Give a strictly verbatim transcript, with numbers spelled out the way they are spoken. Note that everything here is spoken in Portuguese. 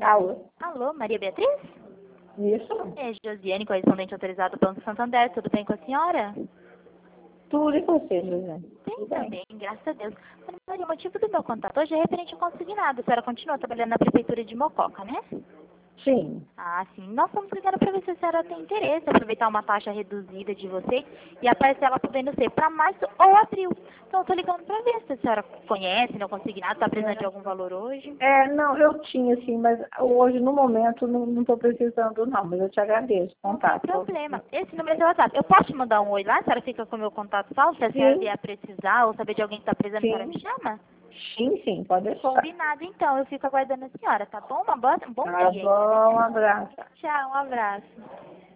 Alô? Alô, Maria Beatriz? Isso? É Josiane, correspondente autorizado do Banco Santander. Tudo bem com a senhora? Tudo e você, José? Bem Tudo bem. também, graças a Deus. Maria, o motivo do meu contato hoje é referente ao consignado. A senhora continua trabalhando na Prefeitura de Mococa, né? Sim. Ah, sim. Nós estamos ligando para ver se a senhora tem interesse em aproveitar uma taxa reduzida de você e a parcela podendo ser para março ou abril. Então, eu estou ligando para ver se a senhora conhece, não consignado, está precisando de algum valor hoje. É, não, eu tinha, sim, mas hoje, no momento, não estou precisando, não, mas eu te agradeço o Não tem contato. problema. Esse número é seu WhatsApp. Eu posso te mandar um oi lá? A senhora fica com o meu contato salvo? Se a senhora Sim, vier precisar ou saber de alguém que está precisando, a senhora me sim, chama? sim, sim, pode deixar. Combinado, então. Eu fico aguardando a senhora, tá bom? Uma boa, um bom Tá dia ainda, bom, um né? abraço. Tchau, um abraço.